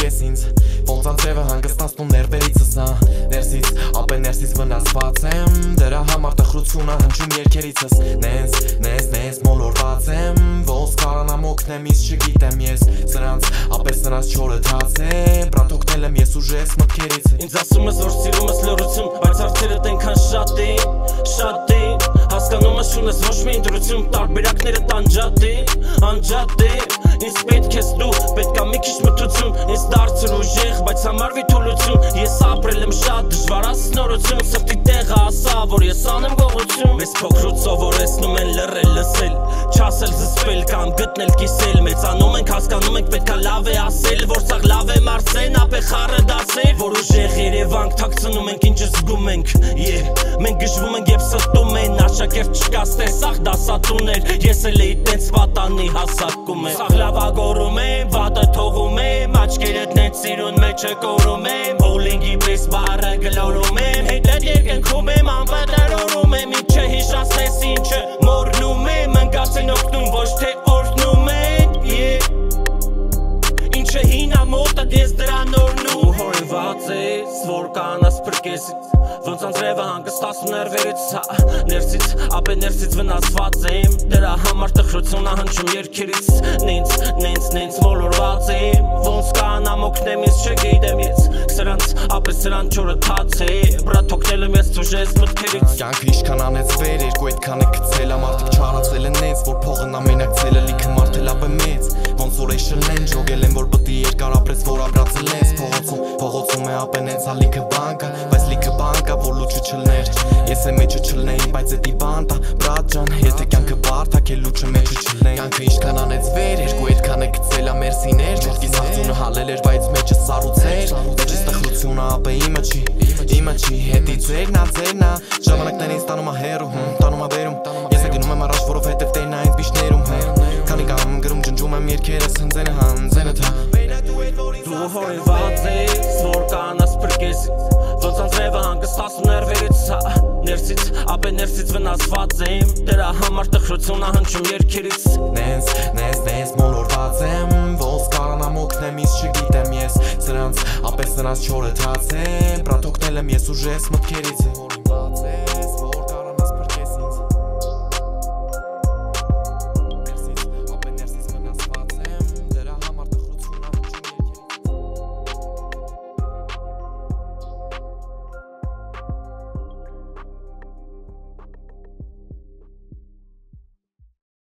ես ինձ Ոնց անձրևը հանգստացնում ներվերիցս նա Ներսից, ապե ներսից վնասված եմ Դրա համար տխրությունը հնչում երկերիցս Նենց մոլորված եմ Ոնց կարանամ օգնեմ իս չգիտեմ ես Սրանց, ապե սրանց չորը թաց է Բրատ օգնել եմ ես ուժես մտքերից Ինձ ասում ես որ սիրում ես լրություն Բայց հարցերդ ենքան շատ են Հասկանում ես չունես ոչ մի ընտրություն Տարբերակներդ անջատ է Ինձ պետք ես դու, պետքա մի քիչ մթություն Ինձ դարձր ուժեղ, բայց համարվի թուլություն Ես ապրել եմ շատ դժվար ասնորություն Սրտի տեղը ասա, որ ես անեմ գողություն Մեզ փոքրուց սովորեցնում են լռել, լսել Չասել զսպել կամ գտնել կիսել Մեծանում ենք, հասկանում ենք, պետքա լավ է ասել Որ սաղ լավ է մարսեն, ապե խառը դասել Որ ուժեղ երևանք, թաքցնում ենք, ինչը զգում ենք Մենք գժվում ենք և ստում են Աշակերտ չկա ստեսախ դասատուներ Ես էլ էի տենց պատանի հասակում եմ Սաղ լավագորում եմ, վատը թողում եմ Աչկերդ նենց սիրուն մեջը կորում եմ Բոլինգի պես բարը գլորում եմ Հետդ երկնքում եմ, անպետերորում եմ Ինչ չհիշացնես ինչը մորնում եմ Ընկած են օգնում, ոչ թե օրհնում են Ինչը հինա մոտդ ես դրա նորնում Ու հորինված ես, որ կանաս պրկեսից Ոնց անձրևը հանգստացում ներվերից Ներսից, ապե ներսից վնասված եմ Դրա համար տխրությունը հնչում երկերից Նենց մոլորված եմ Ոնց կանամ օգնեմ ես չգիտեմ ես Սրանց, ապե սրան չորը թաց է Բրատ օգնել եմ ես ուժես մտքերից Կյանքը իշքան անեցվեր, երկու այդքան է գցել Ամարտիկ չարացել են նենց, որ փողն ամենակցել է Լիքը մարդել ապե մեծ Ոնց որ էշել են, ժոգել են, որ պտի երկար ապրես, որ ապրացել ես Փողոցում է ապե նենց ալիքը բանկա Բայց լիքը բանկա, որ լուչը չլներ Ես է մեջը չլնեի, բայց էդի բանտա Բրատ ջան, եթե կյանքը բարդակ է լուչը մեջը չլնեի Կյանքը իշքան անեցվեր, երկու այդքան է գցել ամերսիներ Ջոտկիս աղձունը հալել էր, բայց մեջը սառուցեր Մեջս տխրությունը ապե իմը չի Հետի ձերնա Ժամանակներն ինձ տանում ա հերու, տանում ա վերում Ես է գնում եմ առաջ, որովհետև տերն ա ինձ բիշներում Քանի կամ գրում ջնջում եմ երկերս հնձենը թա Դու հորինված ես, որ կանաս պրկեսից Ոնց անձրևը հանգստացում ներվերից Ներսից, ապե ներսից վնասված եմ Դրա համար տխրությունը հնչում երկերից Նենց մոլորված եմ Ոնց կարանամ օգնեմ իս չգիտեմ ես Սրանց, ապե սրանց չորը թաց է Բրատ օգնել եմ ես ուժես մտքերից